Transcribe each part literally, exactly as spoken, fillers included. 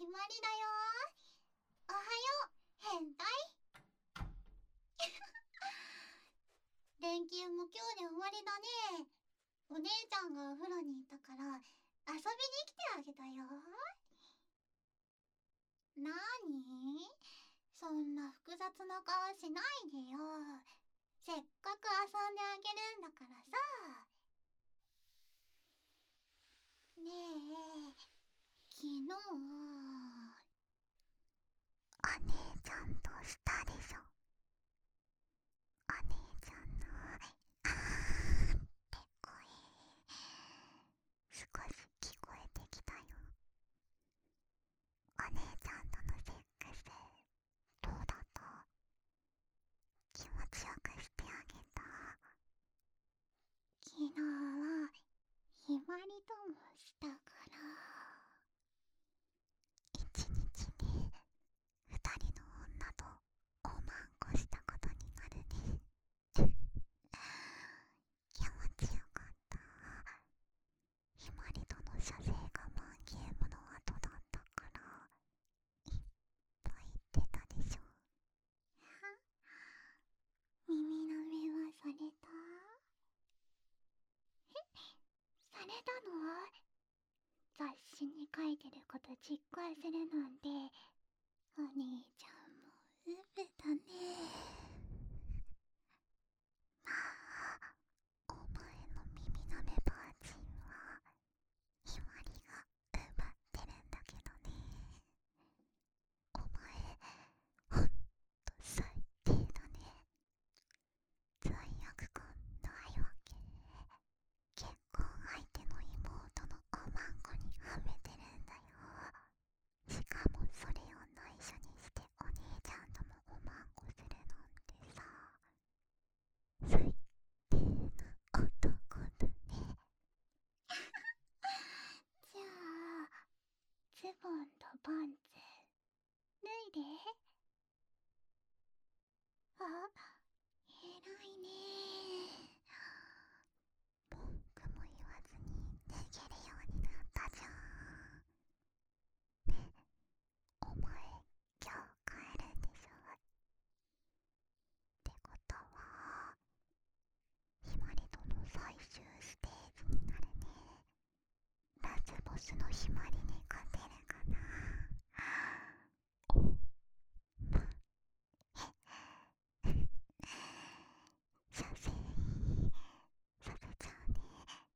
まりだよ。おはよう、変態。連休も今日で終わりだね。お姉ちゃんがお風呂にいたから遊びに来てあげたよ。なーに？そんな複雑な顔しないでよ。せっかく遊んであげるんだからさ。ねえ、昨日お姉ちゃんとしたでしょ。お姉ちゃんのあーって声少し聞こえてきたよ。お姉ちゃんとのセックスどうだった？気持ちよくしてあげた？昨日はひまりともしたから一日で二人の女とおまんこしたことになるね。気持ちよかった。ひまりとの射精我慢ゲームの後だったからいっぱい言ってたでしょ。は？耳の目はされた？え？されたの？雑誌に書いてること実行するなんてお兄ちゃんもウブだね。まあお前の耳なめバージンはひまりが奪ってるんだけどね。お前ほんと最低だね。罪悪感ないわけ？結婚相手の妹のおまんこにはめてるんだよ。しかもそれを内緒にしてお姉ちゃんともおまんこするなんてさ、最低な男だね。じゃあズボンとパンツ脱いで。あ、偉いね。文句も言わずに脱げるようになったじゃん。ね、お前今日帰るんでしょ？ってことはひまりとの最終ステージになるね。ラスボスのひまりに勝てるかな？おまえ射精させちゃうね。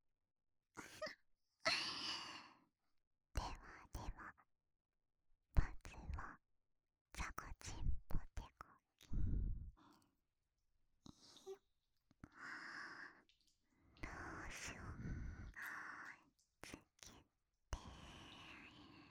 ではでは、まずはザコチンポテコキン。ローションつけて